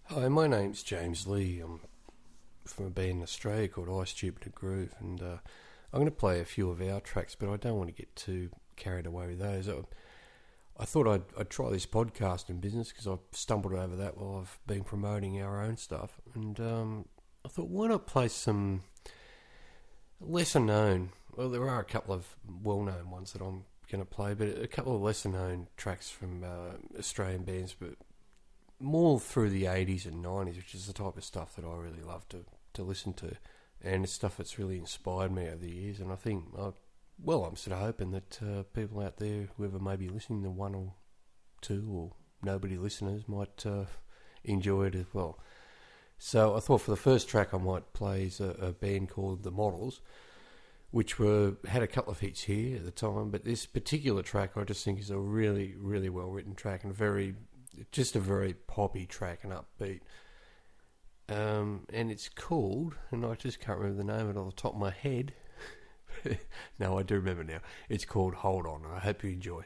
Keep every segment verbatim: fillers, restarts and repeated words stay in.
Hi, my name's James Lee. I'm from a band in Australia called I Stupid to Groove, and uh, I'm going to play a few of our tracks, but I don't want to get too carried away with those. I, I thought I'd, I'd try this podcasting business because I've stumbled over that while I've been promoting our own stuff, and um, I thought, why not play some lesser known? Well, there are a couple of well-known ones that I'm going to play, but a couple of lesser known tracks from uh, Australian bands, but more through the eighties and nineties, which is the type of stuff that I really love to, to listen to, and it's stuff that's really inspired me over the years. And I think, I, well, I'm sort of hoping that uh, people out there, whoever may be listening, the one or two or nobody listeners, might uh, enjoy it as well. So I thought for the first track I might play is a, a band called The Models, which were had a couple of hits here at the time, but this particular track I just think is a really, really well written track and very just a very poppy track and upbeat. Um, and it's called, and I just can't remember the name of it off the top of my head. No, I do remember now. It's called Hold On. I hope you enjoy.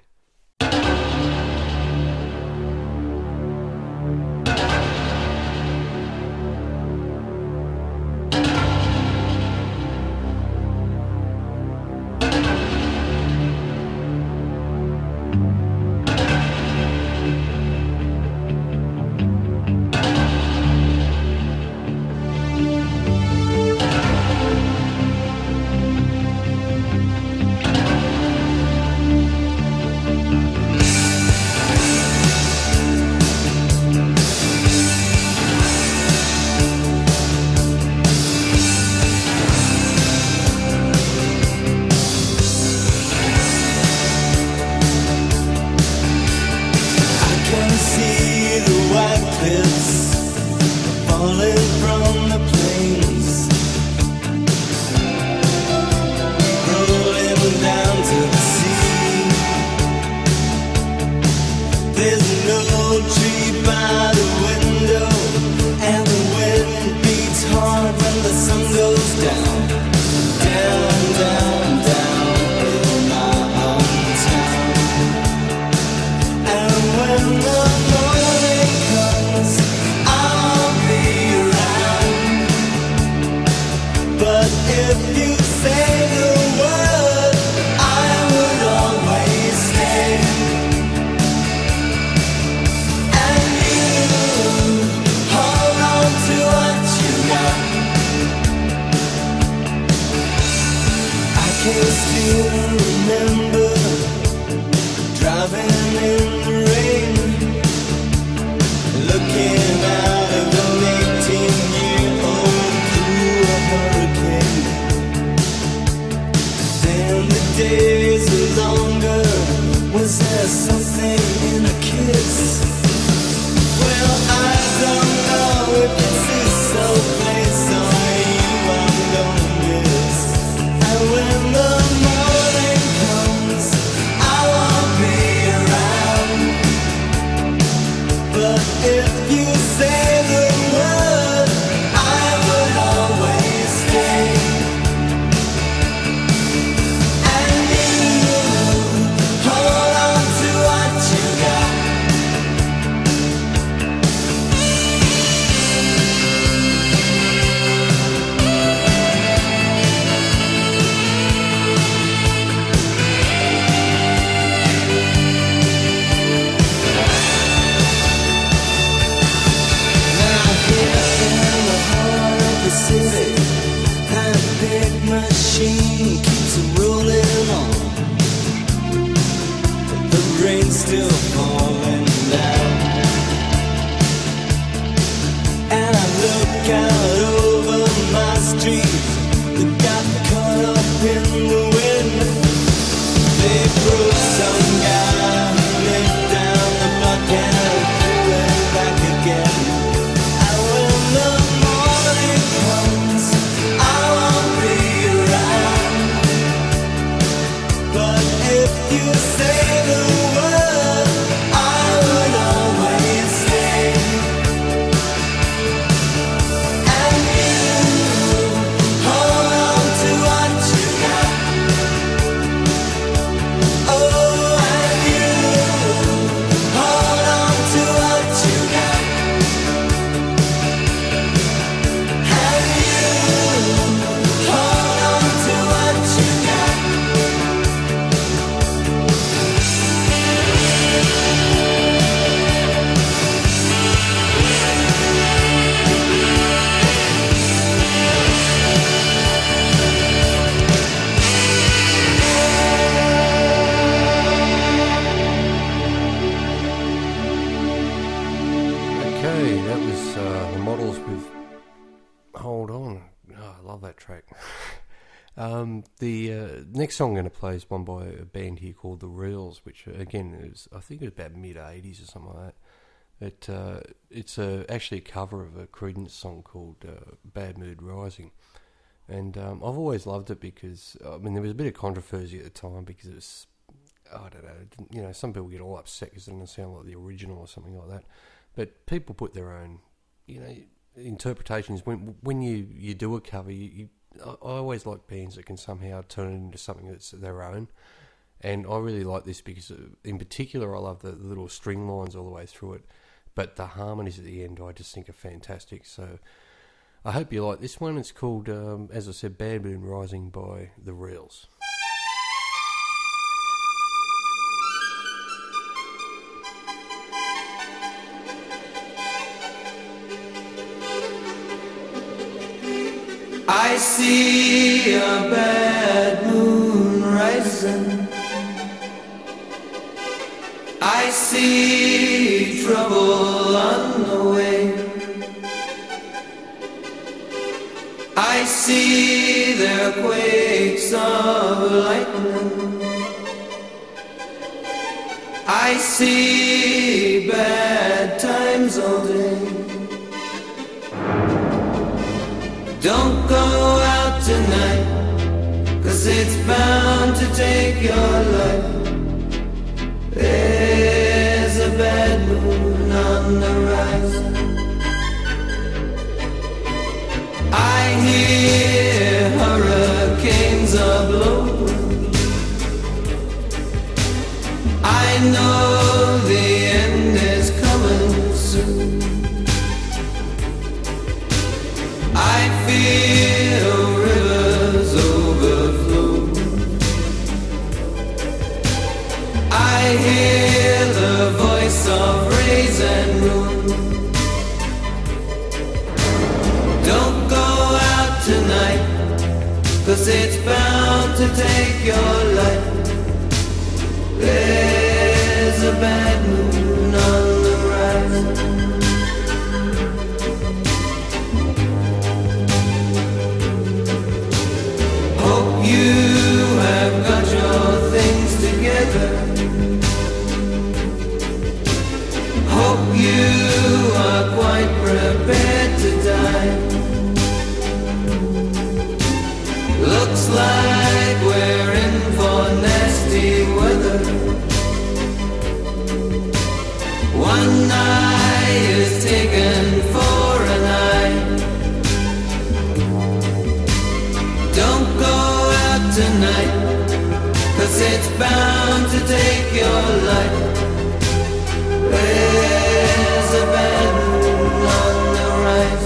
Okay, that was uh, the Models with Hold On. Oh, I love that track. um, the uh, next song I'm going to play is one by a band here called The Reels, which uh, again is, I think it was about mid eighties or something like that. It, uh, it's a, actually a cover of a Creedence song called uh, Bad Mood Rising. And um, I've always loved it because, I mean, there was a bit of controversy at the time because it was, I don't know, it didn't, you know, some people get all upset because it doesn't sound like the original or something like that. But people put their own, you know, interpretations. When when you, you do a cover, you, you I always like bands that can somehow turn it into something that's their own. And I really like this because, in particular, I love the little string lines all the way through it. But the harmonies at the end, I just think are fantastic. So I hope you like this one. It's called, um, as I said, Bad Moon Rising by The Reels. I see a bad moon rising. I see trouble on the way. I see there are quakes of lightning. I see bad times all day. Don't go out tonight, 'cause it's bound to take your life. There's a bad moon on the rise. I hear hurricanes are blowing. I know the end is coming soon. I feel rivers overflow. I hear the voice of rays and moon. Don't go out tonight, 'cause it's bound to take your life. There's a bad moon on the rise. You have got your things together. Hope you are quite prepared to die. Looks like we're in for nasty weather. One eye is taken for an eye. Don't go tonight, 'cause it's bound to take your life. There's a bad moon on the rise.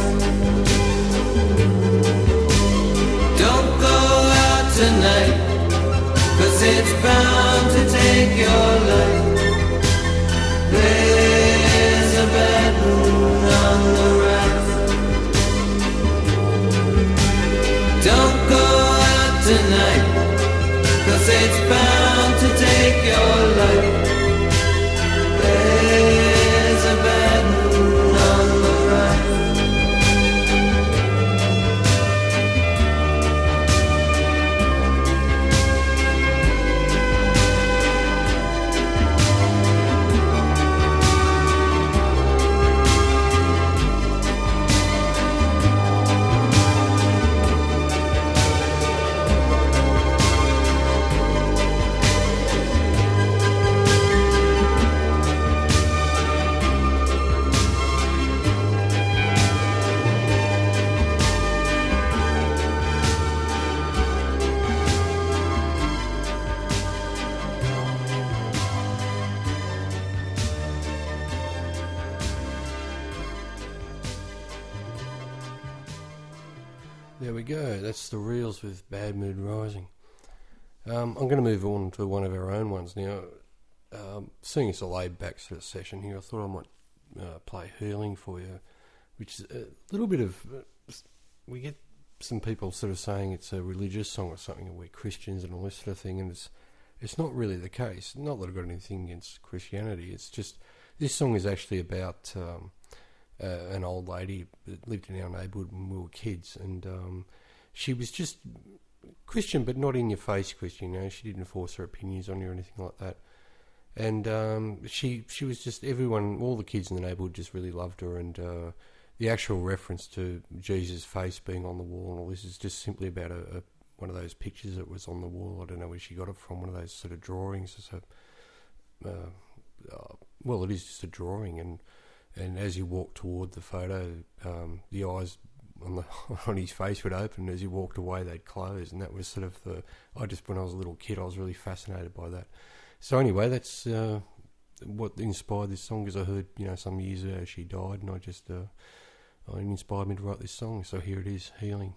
Don't go out tonight, 'cause it's bound to take your life. There's a bad moon on the rise. Don't go tonight, 'cause it's bound to take your life. There's a bad moon on the rise. There we go. That's The Reels with Bad Mood Rising. Um, I'm going to move on to one of our own ones now. Um, seeing it's a laid-back sort of session here, I thought I might uh, play Hurling for you, which is a little bit of... Uh, we get some people sort of saying it's a religious song or something, and we're Christians and all this sort of thing, and it's it's not really the case. Not that I've got anything against Christianity. It's just this song is actually about... Um, uh, an old lady that lived in our neighbourhood when we were kids, and um, she was just Christian, but not in your face Christian. You know, she didn't force her opinions on you or anything like that. And um, she she was just everyone, all the kids in the neighbourhood just really loved her, and uh, the actual reference to Jesus' face being on the wall and all this is just simply about a, a one of those pictures that was on the wall. I don't know where she got it from, one of those sort of drawings. So, uh, uh, well, it is just a drawing, and and as you walk toward the photo, um, the eyes on the on his face would open, and as he walked away they'd close, and that was sort of the, I just, when I was a little kid, I was really fascinated by that. So anyway, that's uh, what inspired this song, because I heard, you know, some years ago she died, and I just, uh, it inspired me to write this song. So here it is, Healing.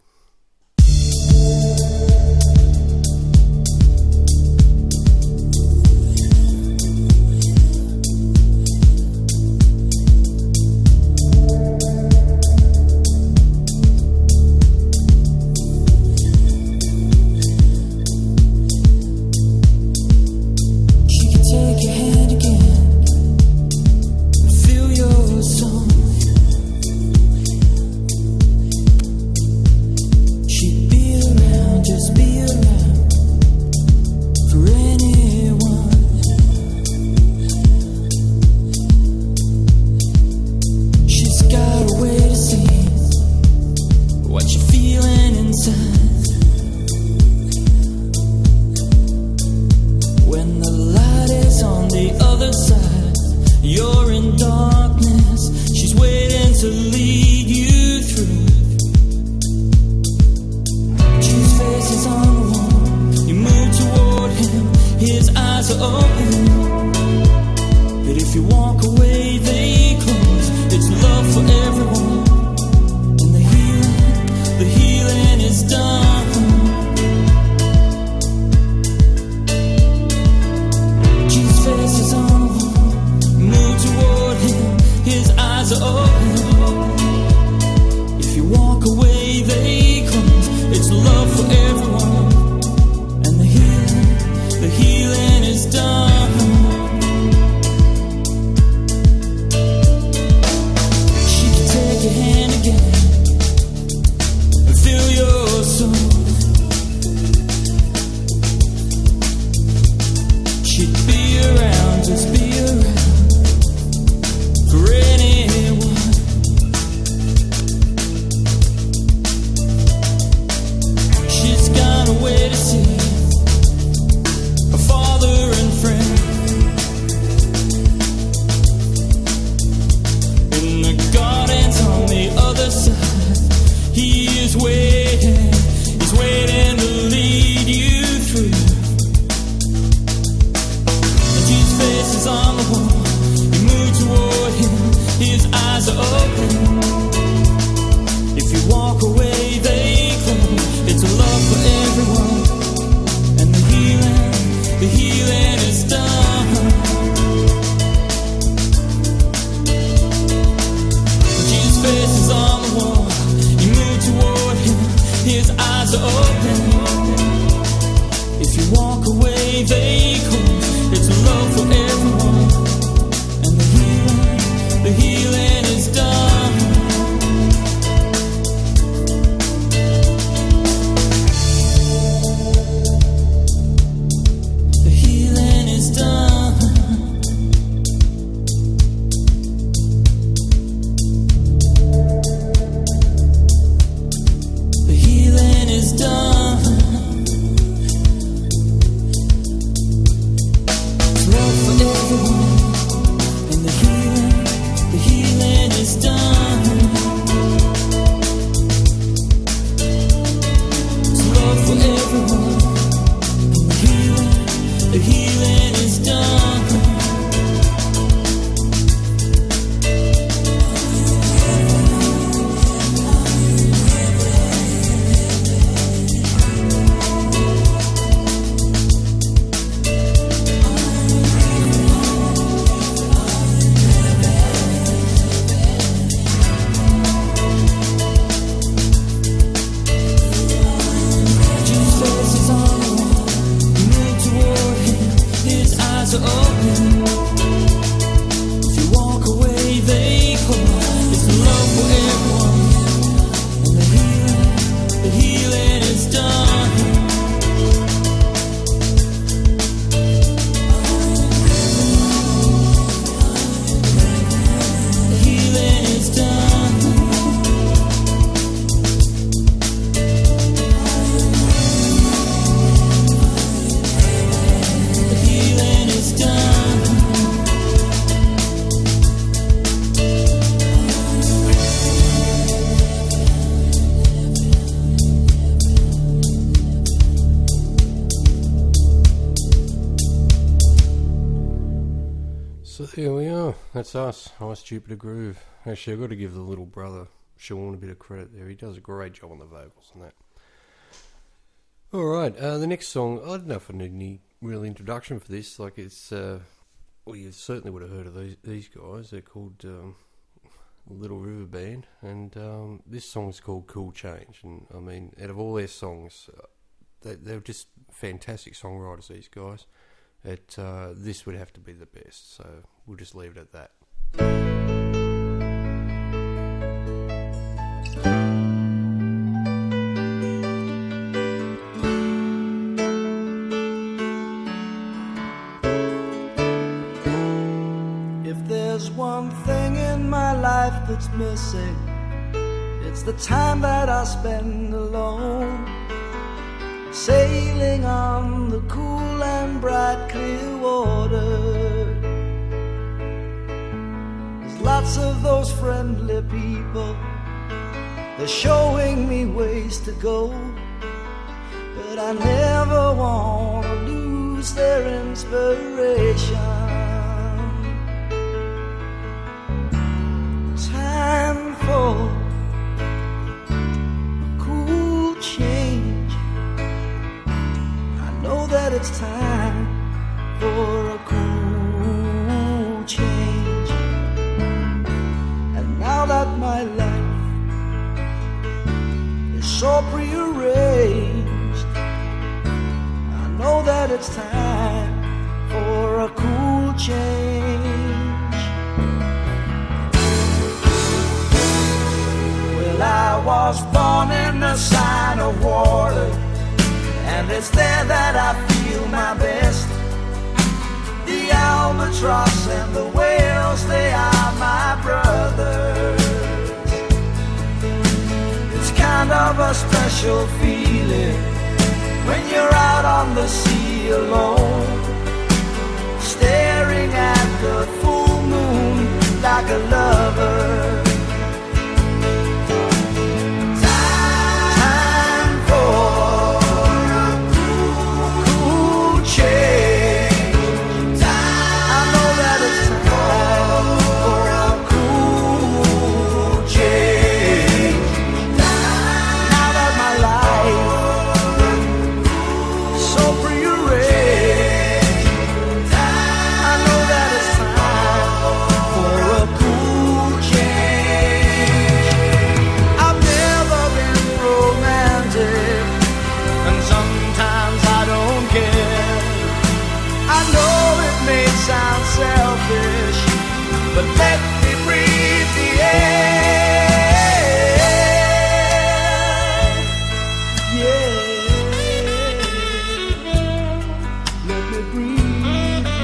Done. that's us. Ice Jupiter Groove. Actually, I've got to give the little brother Sean a bit of credit there. He does a great job on the vocals and that. All right, uh, the next song, I don't know if I need any real introduction for this. Like, it's, uh, well, you certainly would have heard of these these guys. They're called um, Little River Band, and um, this song's called Cool Change. And I mean, out of all their songs, uh, they, they're just fantastic songwriters, these guys. It, uh, this would have to be the best, so we'll just leave it at that. If there's one thing in my life that's missing, it's the time that I spend alone, sailing on the cool and bright clear water. There's lots of those friendly people, they're showing me ways to go, but I never want to lose their inspiration. Time for cool change. Know that it's time for a cool change. And now that my life is so prearranged, I know that it's time for a cool change. Well, I was born in the sign of water, and it's there that I feel my best. The albatross and the whales, they are my brothers. It's kind of a special feeling when you're out on the sea alone, staring at the full moon like a lover. Time for selfish, but let me breathe the air. Yeah, let me breathe the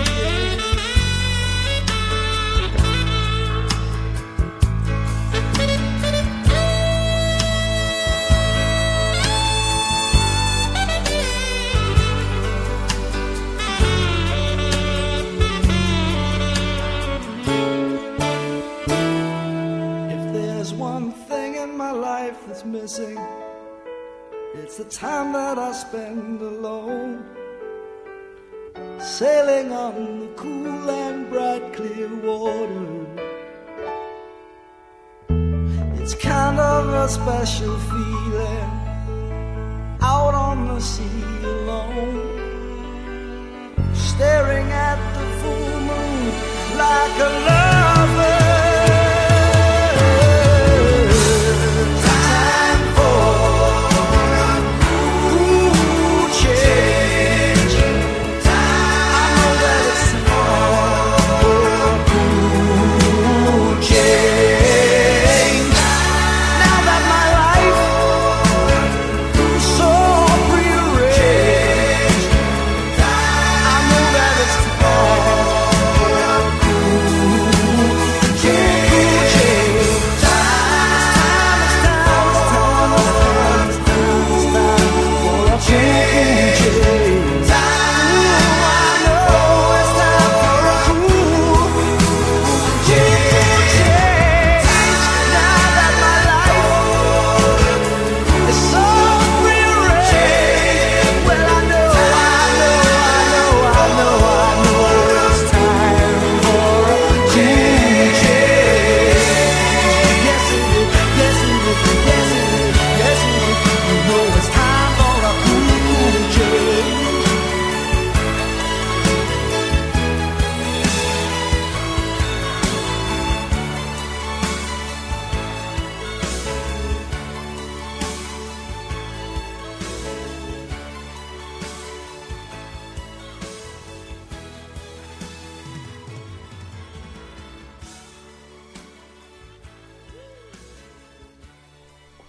that's missing, it's the time that I spend alone, sailing on the cool and bright clear water. It's kind of a special feeling out on the sea alone, staring at the full moon like a lover. Ooh.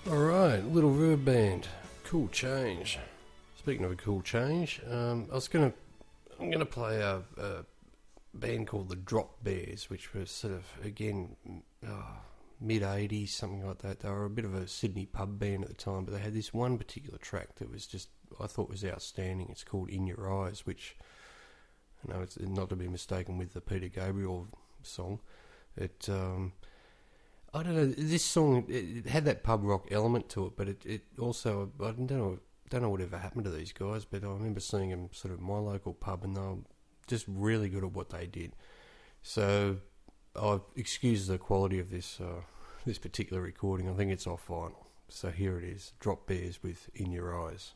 Alright, Little River Band. Cool change. Speaking of a cool change, um, I was gonna I'm gonna play a, a band called the Drop Bears, which was sort of again uh, mid eighties, something like that. They were a bit of a Sydney pub band at the time, but they had this one particular track that was just I thought was outstanding. It's called In Your Eyes, which you know it's not to be mistaken with the Peter Gabriel song. It um, I don't know. This song it, it had that pub rock element to it, but it, it also I don't know don't know whatever happened to these guys. But I remember seeing them sort of at my local pub, and they were just really good at what they did. So I excuse the quality of this uh, this particular recording. I think it's off vinyl. So here it is: Drop Bears with In Your Eyes.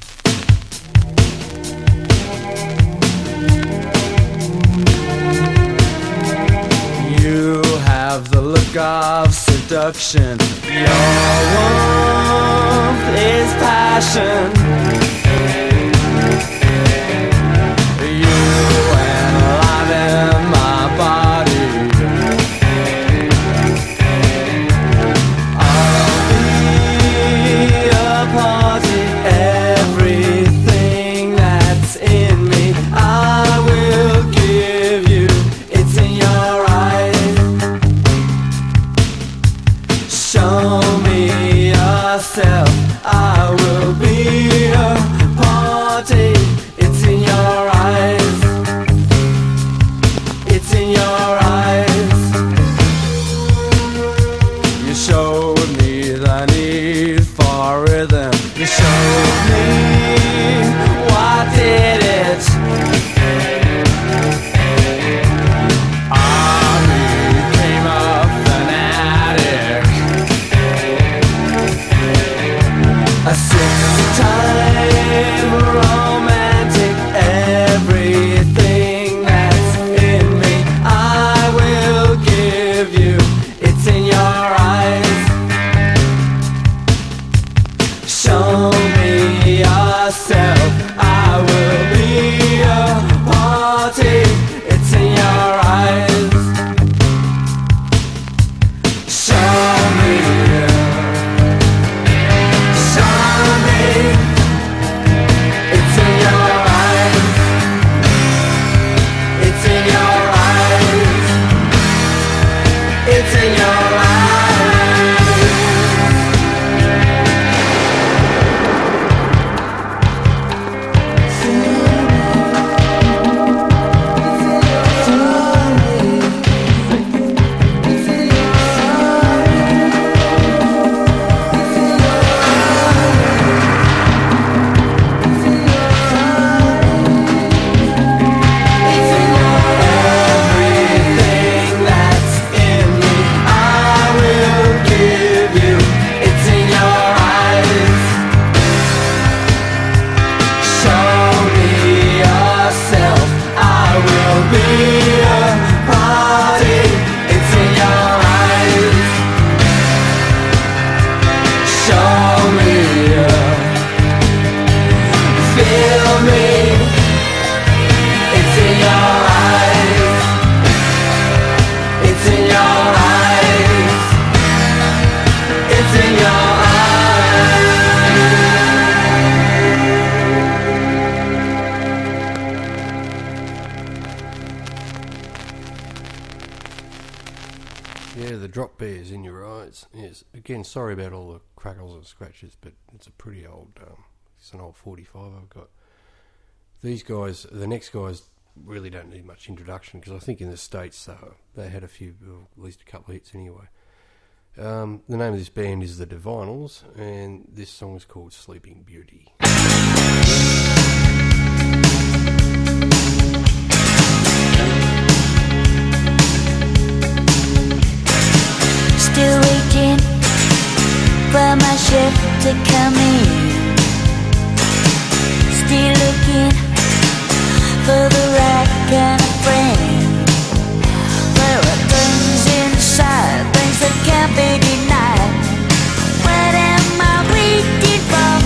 You have the look of seduction. Your warmth is passion. You enliven my body. I'll be a party. Everything that's in me, I will give you. It's in your eyes. Show me yourself. I will be a party. It's in your eyes. It's in your eyes. You showed me the need for rhythm. You showed me what did it. I became a fanatic. A six-time romantic. Everything that's in me, I will give you. It's in your eyes. Show me yourself. I will be a party. It's in your eyes. Show me. Show me. It's in your eyes. It's in your eyes. It's in your eyes. Everything that's in me, I will give you. It's in your eyes. Show me yourself. I will be a party. It's in your eyes. Show me. Feel me. It's in your eyes. It's in your eyes. It's in your eyes. Yeah, the Drop Bears, In Your Eyes. Yes, again, sorry about all the crackles and scratches, but it's a pretty old, um, it's an old forty-five I've got. These guys, the next guys, really don't need much introduction because I think in the States uh, they had a few, well, at least a couple of hits anyway. Um, the name of this band is the Divinals, and this song is called Sleeping Beauty. Still waiting for my shift to come in. Still looking for the right kind of friend. There are things inside, things that can't be denied. What am I waiting for?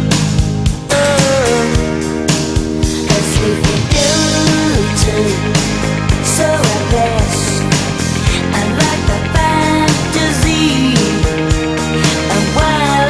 Oh, a sleeping beauty, so I guess I'm like the fantasy. And while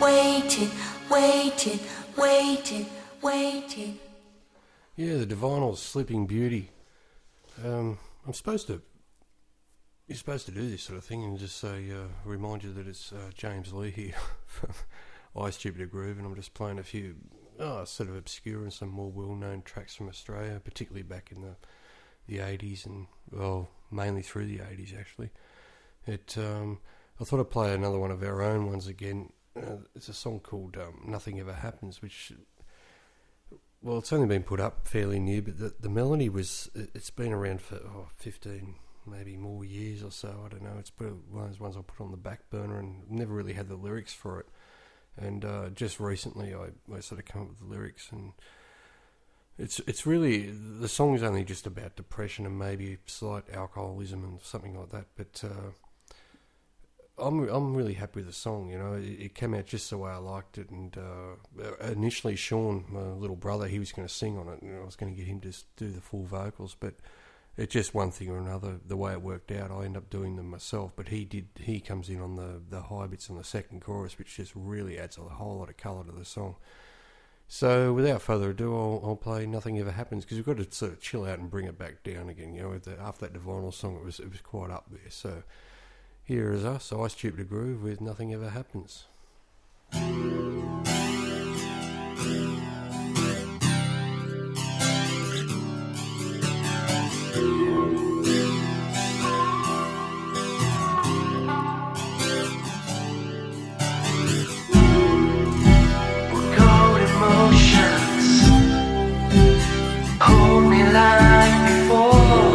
waiting, waiting, waiting, waiting. Yeah, the Divinyls, Sleeping Beauty. Um, I'm supposed to. You're supposed to do this sort of thing and just say, uh, remind you that it's uh, James Lee here from I Stupid to Groove, and I'm just playing a few oh, sort of obscure and some more well-known tracks from Australia, particularly back in the the eighties and well, mainly through the eighties actually. It. Um, I thought I'd play another one of our own ones again. Uh, it's a song called um, Nothing Ever Happens, which. Well, it's only been put up fairly new, but the, the melody was, it's been around for oh, fifteen, maybe more years or so, I don't know. It's one of those ones I put on the back burner and never really had the lyrics for it. And uh, just recently I, I sort of come up with the lyrics, and it's it's really, the song is only just about depression and maybe slight alcoholism and something like that, but uh, I'm I'm really happy with the song. You know, it, it came out just the way I liked it. And uh, initially, Sean, my little brother, he was going to sing on it, and I was going to get him to do the full vocals. But it just one thing or another, the way it worked out, I end up doing them myself. But he did. He comes in on the the high bits on the second chorus, which just really adds a whole lot of colour to the song. So without further ado, I'll, I'll play Nothing Ever Happens, because we've got to sort of chill out and bring it back down again. You know, the, after that Divinyl song, it was it was quite up there. So. Here is us, I Stupid to Groove with Nothing Ever Happens. Cold emotions hold me like before.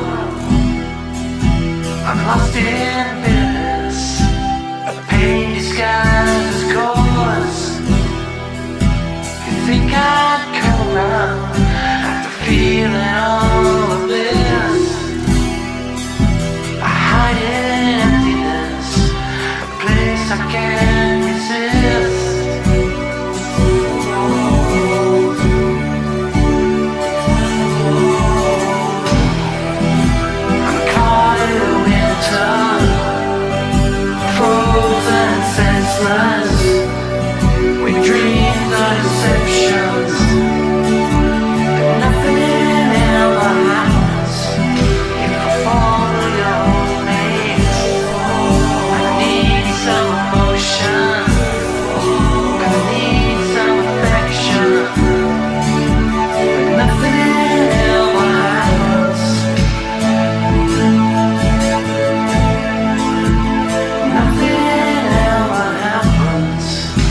I'm lost in bitterness, pain disguised as cause. You think I'd come around after feeling all of this? I hide in emptiness, a place I can't resist. I'm caught in a winter, frozen senseless. We dreamed of deceptions, but nothing ever happens if I follow your lead. I need some emotion, I need some affection, but nothing ever happens. Nothing ever happens.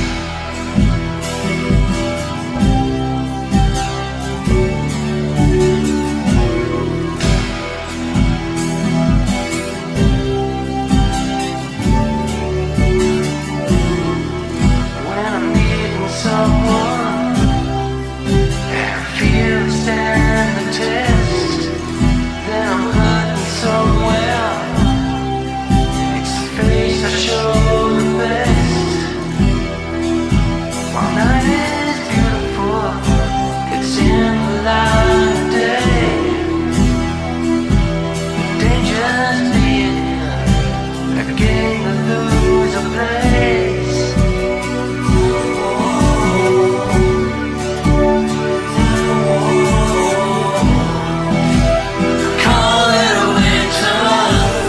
When I'm needing someone and I feel to stand the test, then I'm hurting somewhere. It's the face I show the best. While night is beautiful, it's in the light of day. Dangerous being here, a game that lose a place. Call it a winter,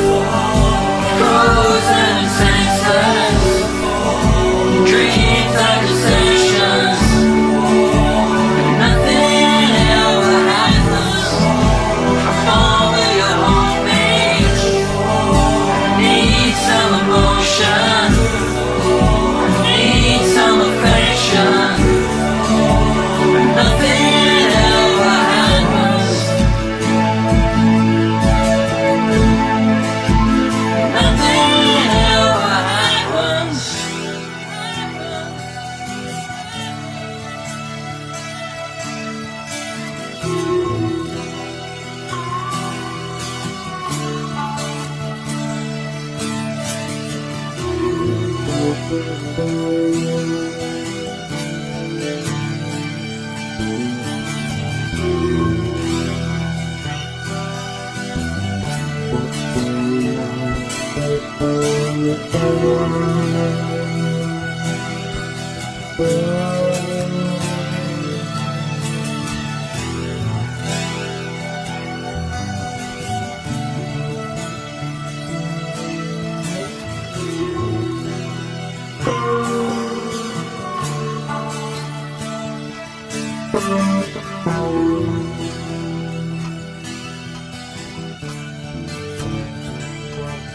frozen senseless. Dreams are deceptions, but nothing ever happens. I follow your homepage. I need some emotion, I need some affection, but nothing ever happens. Nothing ever happens.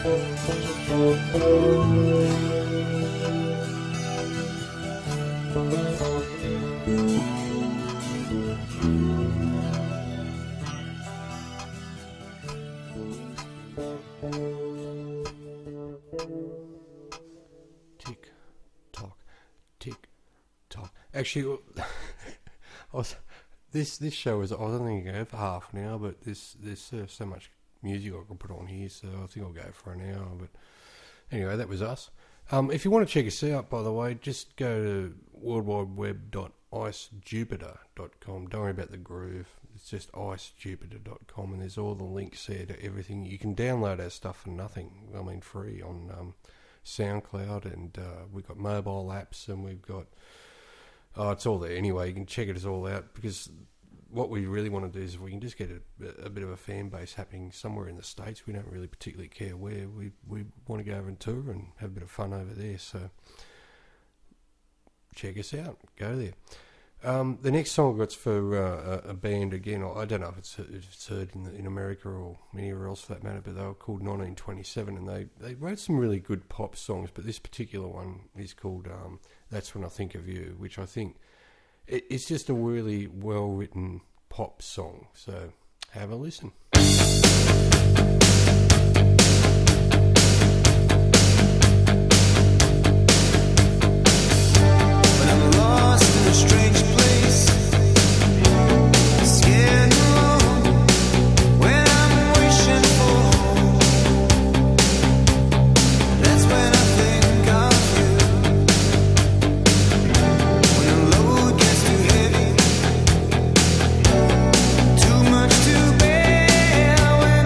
Tick tock, tick tock. Actually, I was, this this show is I don't think I go for half an hour, but there's there's uh, so much music I can put on here, so I think I'll go for an hour. But anyway, that was us. Um, if you want to check us out, by the way, just go to world wide web dot ice jupiter dot com. Don't worry about the groove. It's just ice jupiter dot com, and there's all the links there to everything. You can download our stuff for nothing. I mean, free on um, SoundCloud, and uh, we've got mobile apps, and we've got... Oh, it's all there. Anyway, you can check it all out, because what we really want to do is if we can just get a, a bit of a fan base happening somewhere in the States. We don't really particularly care where. We, we want to go over and tour and have a bit of fun over there, so check us out. Go there. Um, the next song I've got's for uh, a, a band again. I don't know if it's, if it's heard in, the, in America or anywhere else for that matter, but they were called nineteen twenty-seven, and they, they wrote some really good pop songs, but this particular one is called um, That's When I Think of You, which I think it, it's just a really well-written pop song. So have a listen. When I'm lost in a strange place, scared and alone, when I'm wishing for home, that's when I think of you. When the load gets too heavy, too much to bear, when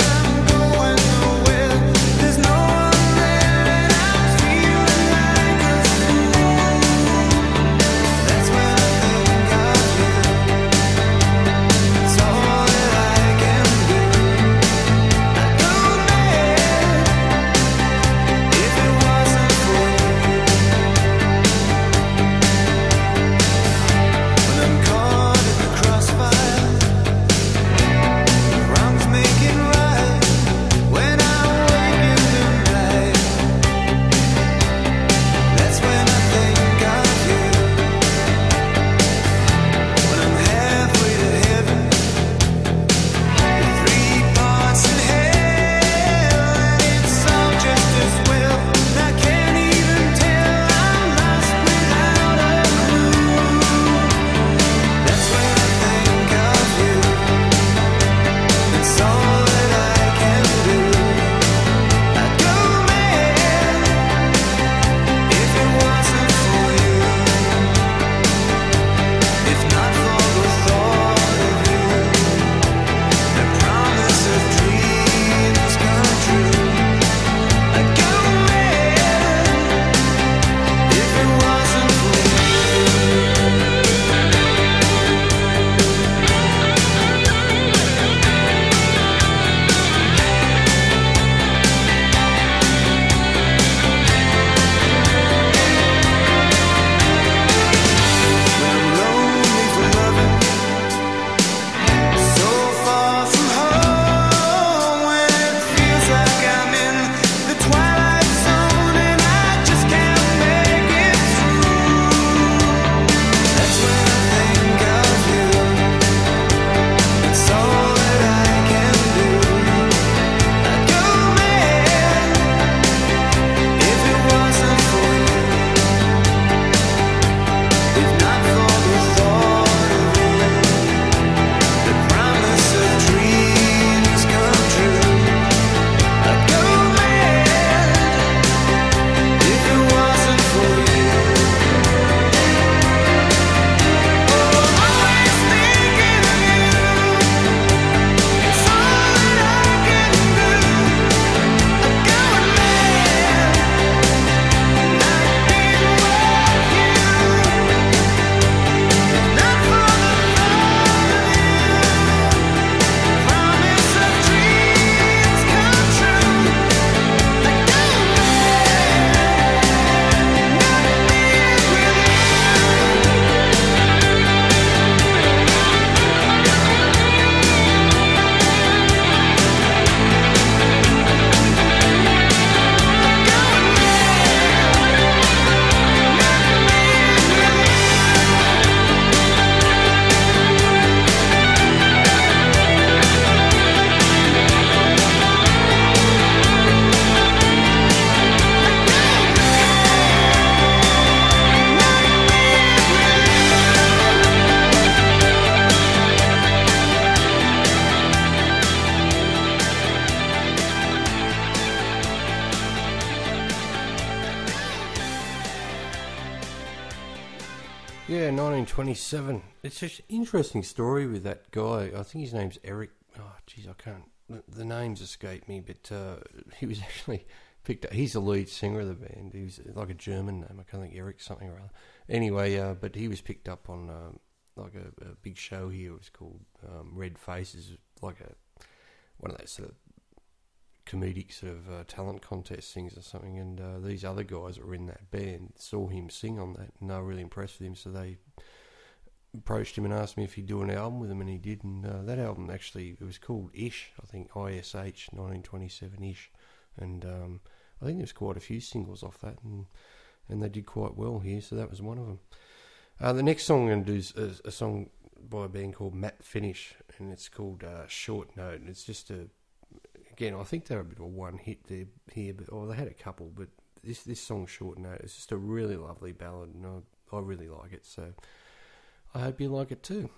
Yeah, nineteen twenty-seven. It's just an interesting story with that guy. I think his name's Eric. Oh, geez, I can't. The, the names escape me, but uh, he was actually picked up. He's the lead singer of the band. He was like a German name. I can't think Eric something or other. Anyway, uh, but he was picked up on um, like a, a big show here. It was called um, Red Faces, like a one of those sort of comedic sort of uh, talent contest things or something, and uh, these other guys that were in that band saw him sing on that, and they were really impressed with him, so they approached him and asked me if he'd do an album with them, and he did, and uh, that album actually, it was called Ish, I think, I S H, nineteen twenty-seven Ish, and um, I think there was quite a few singles off that, and and they did quite well here, so that was one of them. Uh, the next song I'm going to do is a, a song by a band called Matt Finish, and it's called uh, Short Note, and it's just a Again, I think they were a bit of a one hit there here, but or they had a couple. But this this song, Short Note, is just a really lovely ballad, and I, I really like it. So I hope you like it too.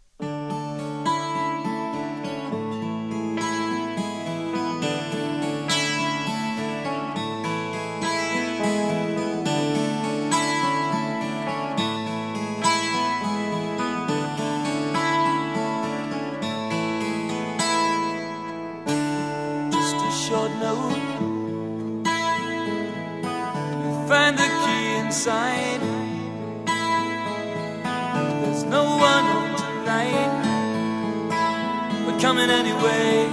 Short note, you find the key inside. There's no one home tonight. We're coming anyway.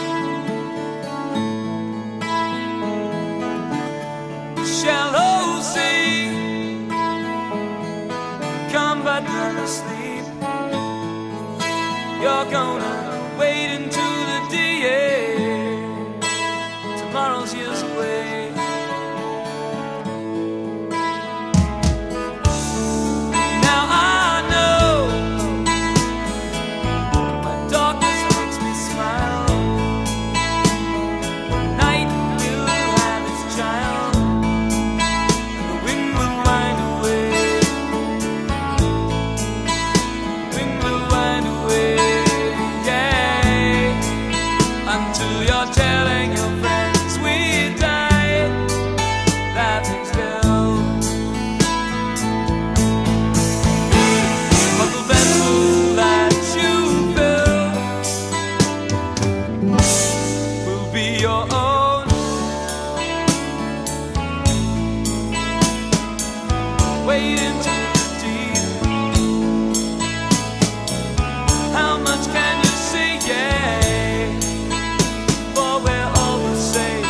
Shallow sea, come but none asleep. You're gonna wait until the D A. Tomorrow's years away. Now I know my darkness makes me smile. Night will have its child, and the wind will wind away. Wind will wind away, yeah, until you're telling your friends we die, laughing still. But the vessel that you fill will be your own. Wade into the deep. How much can you see? Yeah, for we're all the same.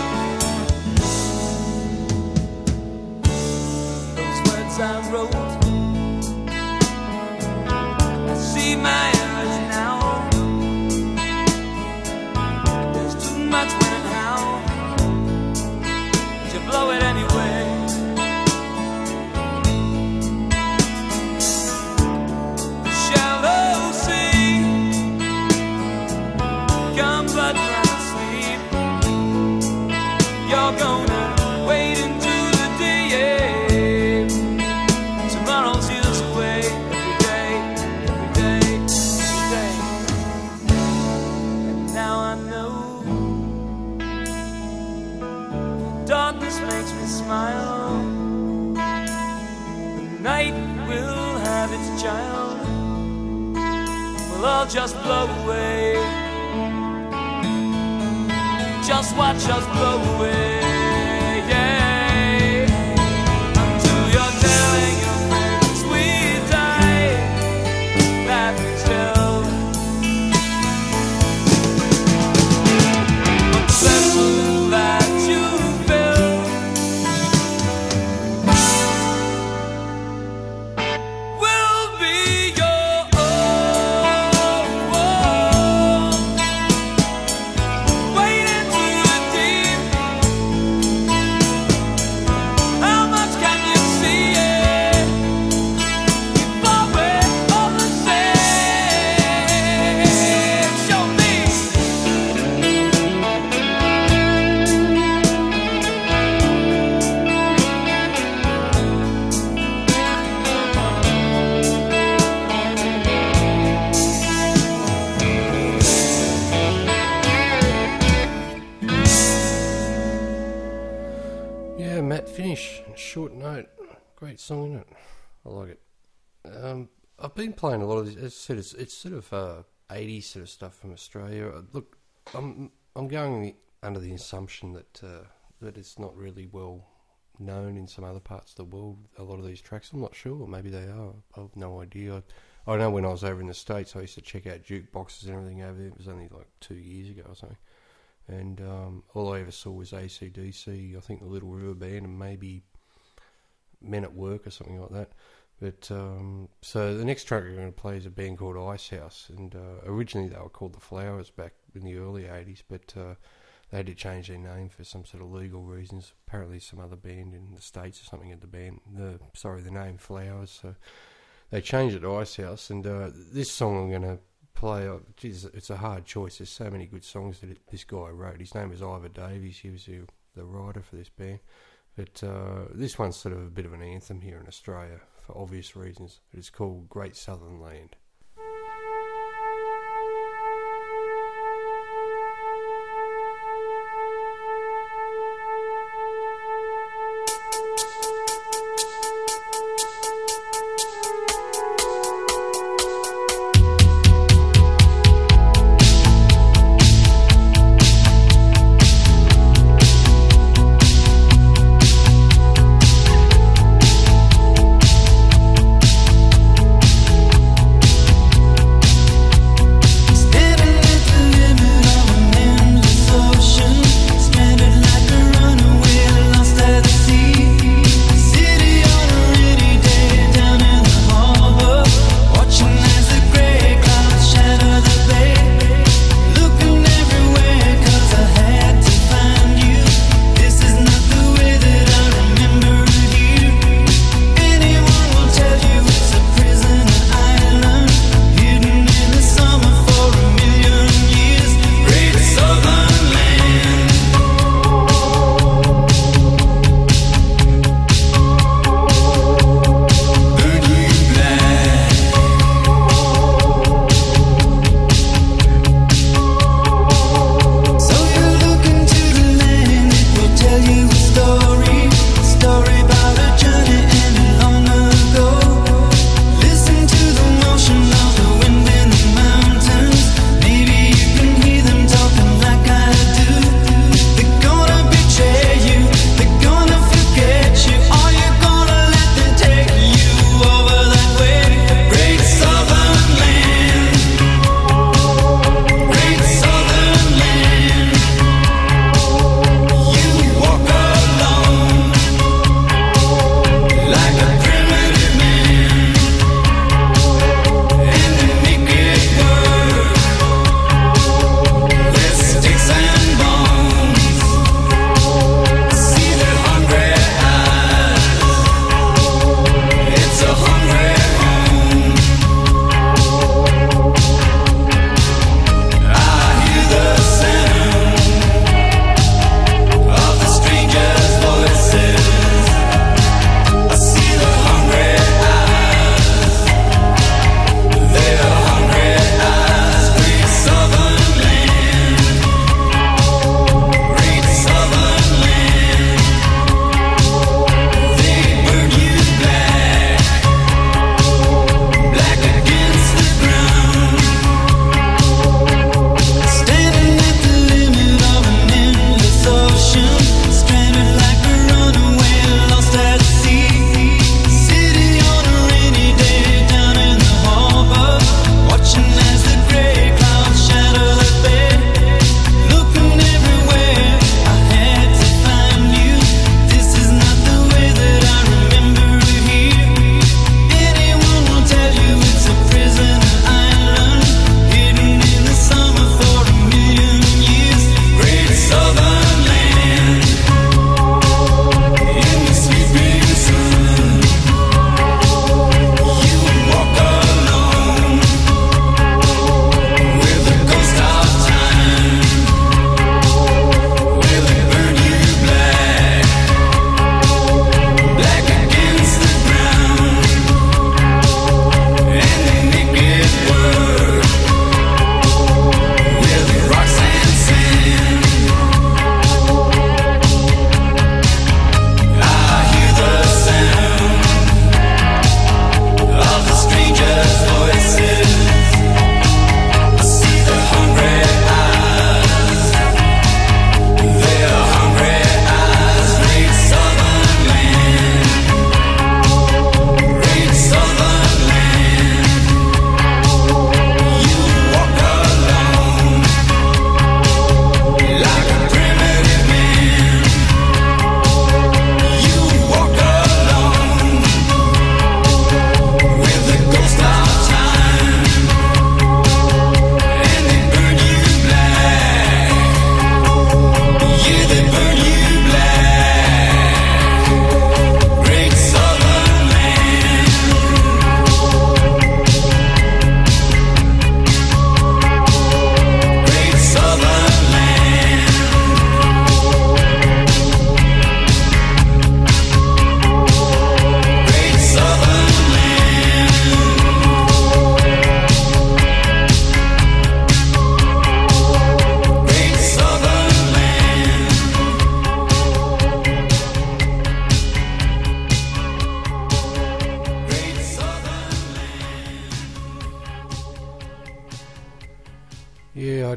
I wrote, I see my errors now. There's too much when and how, but you blow it anyway. The shallow sea, come but not sleep. You're gonna wait into the day. Tomorrow's years away, every day, every day, every day. And now I know the darkness makes me smile. The night will have its child. We'll all just blow away. Just watch us blow away, yeah, until you're telling your friends we die, laughing still. But the vessel that you fill will be your own. Wade into the deep. How much can you see it? Before we're all the same. Show me. Yeah, Matt Finish, Short Note. Great song, isn't it? I like it. Um, I've been playing a lot of this. As I said, it's, it's sort of uh, eighties sort of stuff from Australia. Uh, Look, I'm I'm going the, under the assumption that uh, that it's not really well known in some other parts of the world. A lot of these tracks, I'm not sure. Maybe they are. I've no idea. I, I know when I was over in the States, I used to check out jukeboxes and everything over there. It was only like two years ago or something. And um, all I ever saw was A C D C, I think the Little River Band, and maybe Men at Work or something like that. But um, so the next track we're going to play is a band called Icehouse, and uh, originally they were called The Flowers back in the early eighties, but uh, they had to change their name for some sort of legal reasons. Apparently some other band in the States or something had the band, the sorry, the name Flowers, so they changed it to Icehouse. And uh, this song I'm going to play, uh, geez, it's a hard choice. There's so many good songs that it, this guy wrote. His name is Ivor Davies. He was the, the writer for this band. But uh, this one's sort of a bit of an anthem here in Australia for obvious reasons. It's called Great Southern Land. Great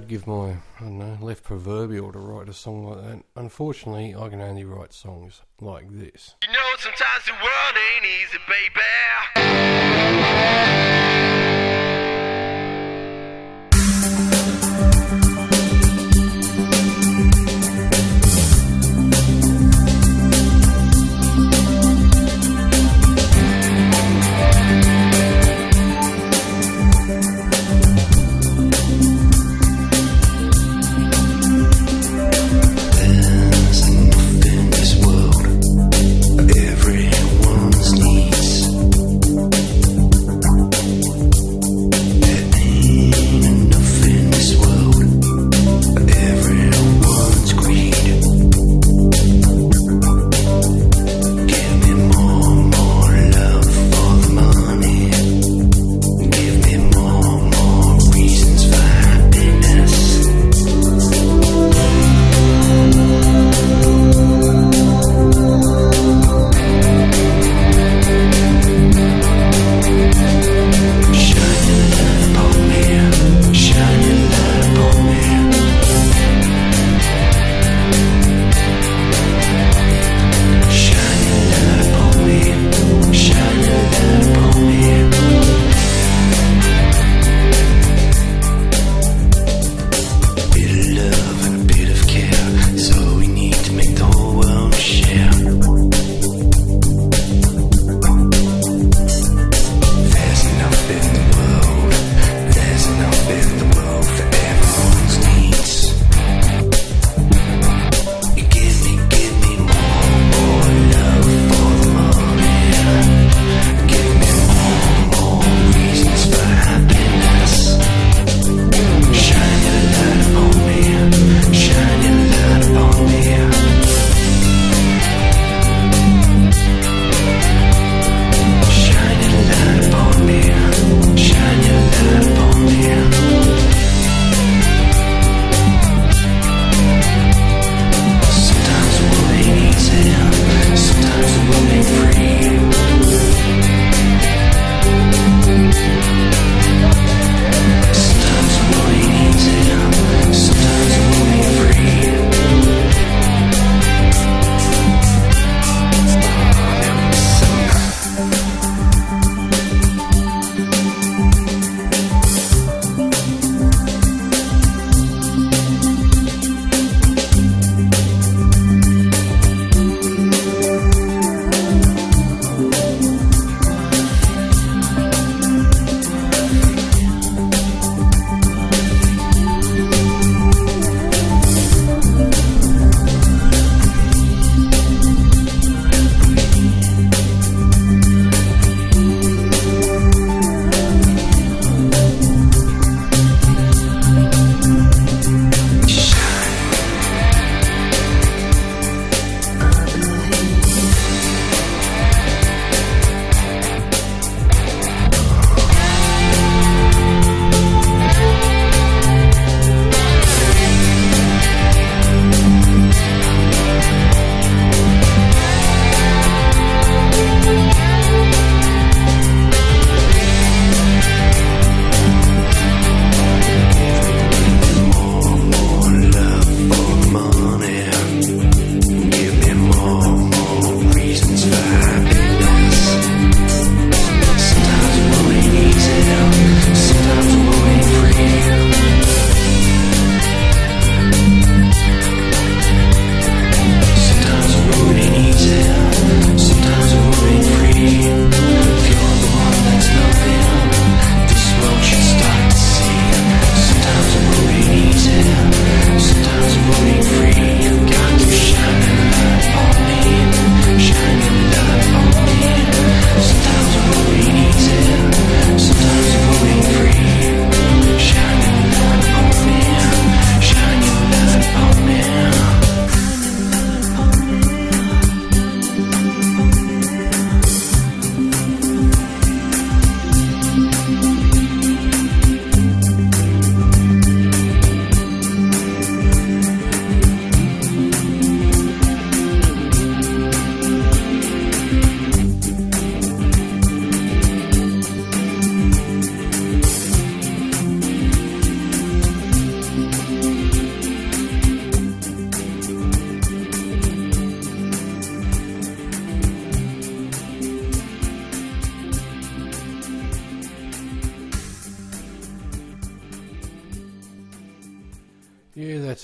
I'd give my, I don't know, left proverbial to write a song like that. Unfortunately, I can only write songs like this. You know, sometimes the world ain't easy, baby. Everyone's needs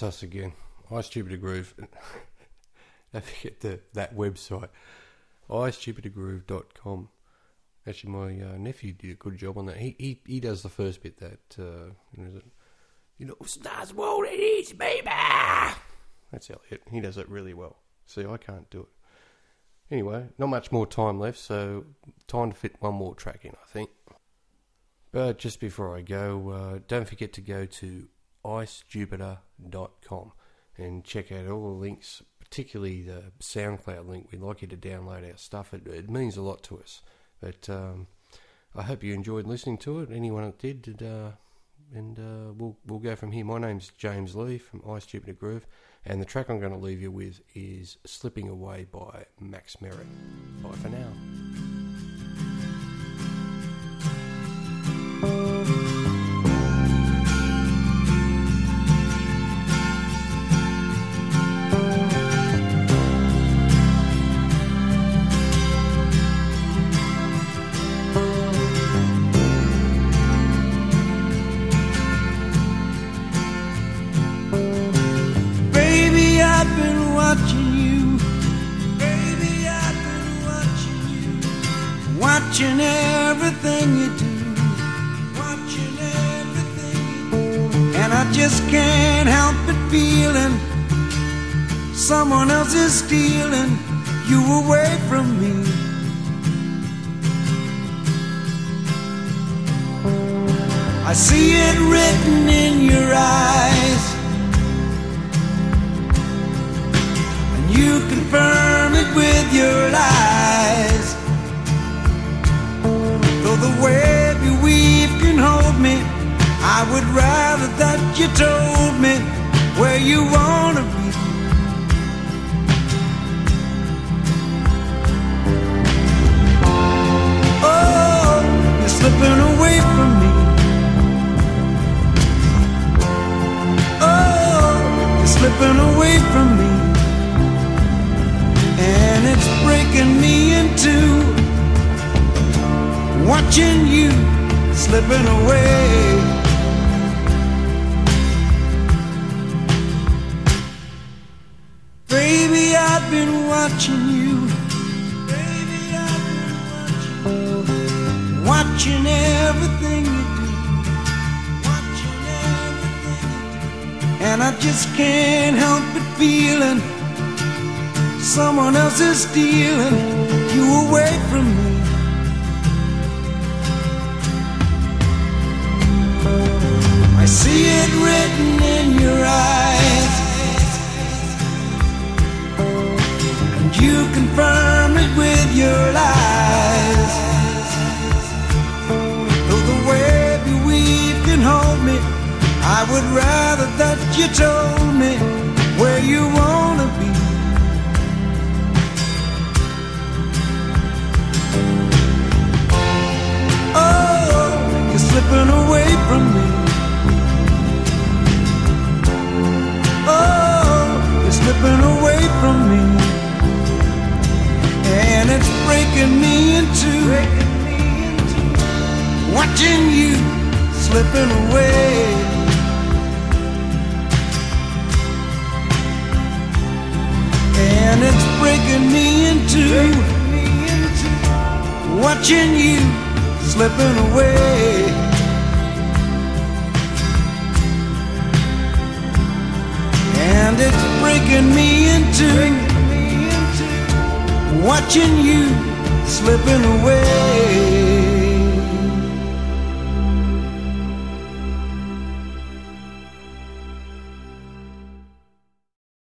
it's us again. Ice Jupiter Groove. Don't forget the, that website, ice jupiter groove dot com. Actually, my uh, nephew did a good job on that. He he, he does the first bit that, uh, you know, you know, stars what it is, baby. That's Elliot. He does it really well. See, I can't do it. Anyway, not much more time left, so time to fit one more track in, I think. But just before I go, uh, don't forget to go to ice jupiter dot com and check out all the links, particularly the SoundCloud link. We'd like you to download our stuff. It, it means a lot to us. But um, I hope you enjoyed listening to it. Anyone that did, did uh, and uh, we'll we'll go from here. My name's James Lee from Ice Jupiter Groove, and the track I'm going to leave you with is Slipping Away by Max Merritt. Bye for now. Watching everything you do, watching everything you do, and I just can't help but feeling someone else is stealing you away from me. I see it written in your eyes, and you confirm it with your lies. The web you weave can hold me. I would rather that you told me where you wanna be. Oh, you're slipping away from me. Oh, you're slipping away from me, and it's breaking me in two, watching you slipping away. Baby, I've been watching you. Baby, I've been watching you. Watching everything you do. Watching everything you do. And I just can't help but feeling someone else is stealing you away from me. I see it written in your eyes, and you confirm it with your lies. Though the web you weave can hold me, I would rather that you told me where you wanna be. Oh, you're slipping away from me. Slipping away from me, and it's breaking me in two, watching you slipping away. And it's breaking me in two, watching you slipping away. And it's breaking me into watching you slipping away.